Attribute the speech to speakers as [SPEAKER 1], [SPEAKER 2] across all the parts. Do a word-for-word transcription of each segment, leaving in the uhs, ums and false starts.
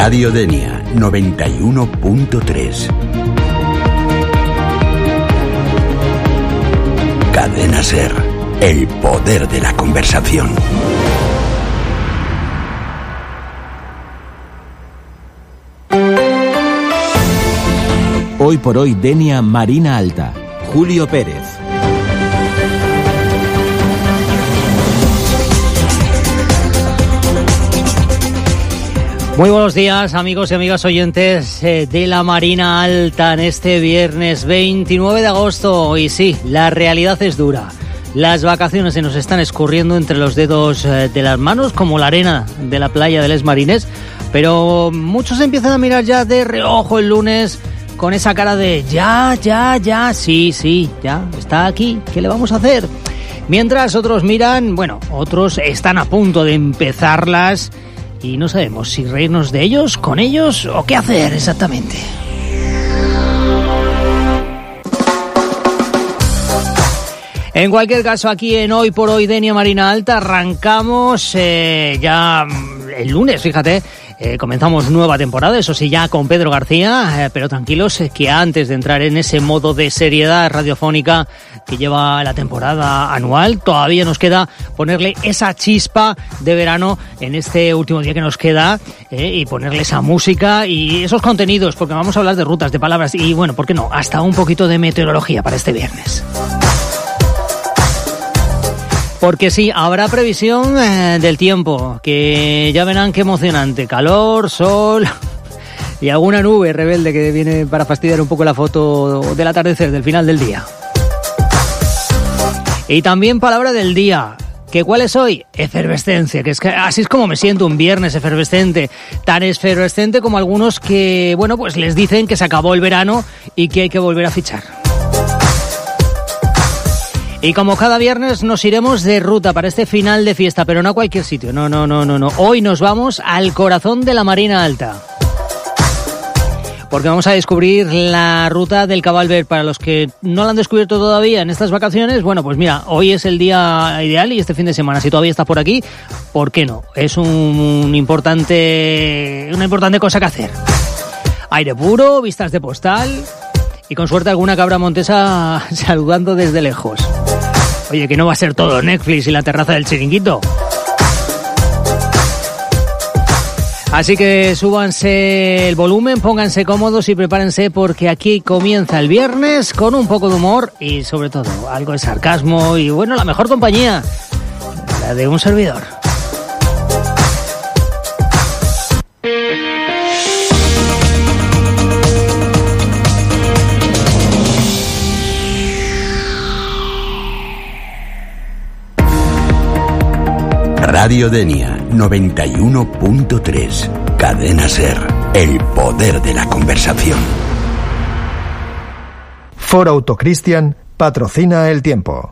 [SPEAKER 1] Radio Denia noventa y uno punto tres. Cadena Ser, el poder de la conversación.
[SPEAKER 2] Hoy por hoy Denia Marina Alta. Julio Pérez.
[SPEAKER 3] Muy buenos días, amigos y amigas oyentes de la Marina Alta en este viernes veintinueve de agosto. Y sí, la realidad es dura. Las vacaciones se nos están escurriendo entre los dedos de las manos como la arena de la playa de Les Marines, pero muchos empiezan a mirar ya de reojo el lunes con esa cara de ya, ya, ya, sí, sí, ya, está aquí, ¿qué le vamos a hacer? Mientras otros miran, bueno, otros están a punto de empezarlas y no sabemos si reírnos de ellos, con ellos o qué hacer exactamente. En cualquier caso, aquí en Hoy por Hoy Denia Marina Alta arrancamos eh, ya el lunes, fíjate. Eh, comenzamos nueva temporada, eso sí, ya con Pedro García, eh, pero tranquilos eh, que antes de entrar en ese modo de seriedad radiofónica que lleva la temporada anual, todavía nos queda ponerle esa chispa de verano en este último día que nos queda eh, y ponerle esa música y esos contenidos, porque vamos a hablar de rutas, de palabras y, bueno, ¿por qué no? Hasta un poquito de meteorología para este viernes. Porque sí, habrá previsión eh, del tiempo, que ya verán qué emocionante. Calor, sol y alguna nube rebelde que viene para fastidiar un poco la foto del atardecer, del final del día. Y también palabra del día. ¿Que cuál es hoy? Efervescencia, que es que así es como me siento un viernes efervescente. Tan efervescente como algunos que, bueno, pues les dicen que se acabó el verano y que hay que volver a fichar. Y como cada viernes nos iremos de ruta para este final de fiesta, pero no a cualquier sitio, no, no, no, no, no. Hoy nos vamos al corazón de la Marina Alta. Porque vamos a descubrir la ruta del Cabalver. Para los que no la han descubierto todavía en estas vacaciones, bueno, pues mira, hoy es el día ideal y este fin de semana, si todavía estás por aquí, ¿por qué no? Es un importante, una importante cosa que hacer. Aire puro, vistas de postal y con suerte alguna cabra montesa saludando desde lejos. Oye, que no va a ser todo Netflix y la terraza del chiringuito. Así que súbanse el volumen, pónganse cómodos y prepárense porque aquí comienza el viernes con un poco de humor y sobre todo algo de sarcasmo y bueno, la mejor compañía, la de un servidor.
[SPEAKER 1] Radio Denia noventa y uno punto tres. Cadena Ser, el poder de la conversación.
[SPEAKER 4] Ford Auto Christian patrocina el tiempo.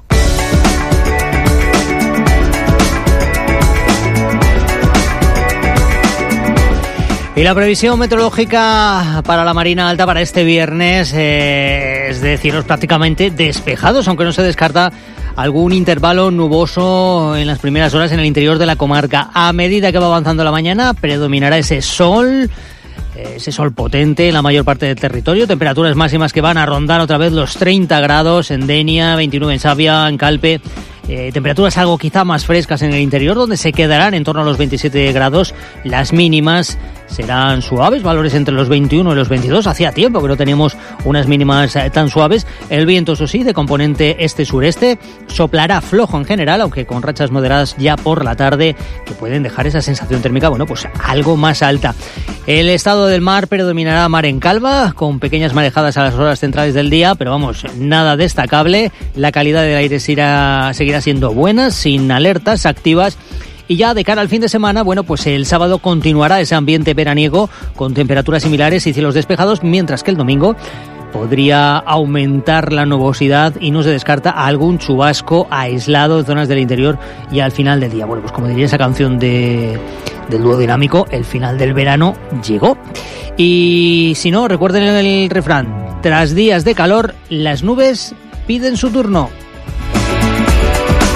[SPEAKER 3] Y la previsión meteorológica para la Marina Alta para este viernes eh, es de cielos prácticamente despejados, aunque no se descarta algún intervalo nuboso en las primeras horas en el interior de la comarca. A medida que va avanzando la mañana, predominará ese sol, ese sol potente en la mayor parte del territorio. Temperaturas máximas que van a rondar otra vez los treinta grados en Denia, veintinueve en Savia, en Calpe. Eh, temperaturas algo quizá más frescas en el interior, donde se quedarán en torno a los veintisiete grados. Las mínimas serán suaves, valores entre los veintiuno y los veintidós. Hacía tiempo que no teníamos unas mínimas eh, tan suaves. El viento, eso sí, de componente este-sureste, soplará flojo en general, aunque con rachas moderadas ya por la tarde, que pueden dejar esa sensación térmica, bueno, pues algo más alta. El estado del mar predominará mar en calma, con pequeñas marejadas a las horas centrales del día, pero vamos, nada destacable. La calidad del aire seguirá, seguirá siendo buena, sin alertas activas. Y ya de cara al fin de semana, bueno, pues el sábado continuará ese ambiente veraniego con temperaturas similares y cielos despejados, mientras que el domingo podría aumentar la nubosidad y no se descarta algún chubasco aislado en zonas del interior y al final del día. Bueno, pues como diría esa canción de, del dúo dinámico, el final del verano llegó. Y si no, recuerden el refrán, tras días de calor, las nubes piden su turno.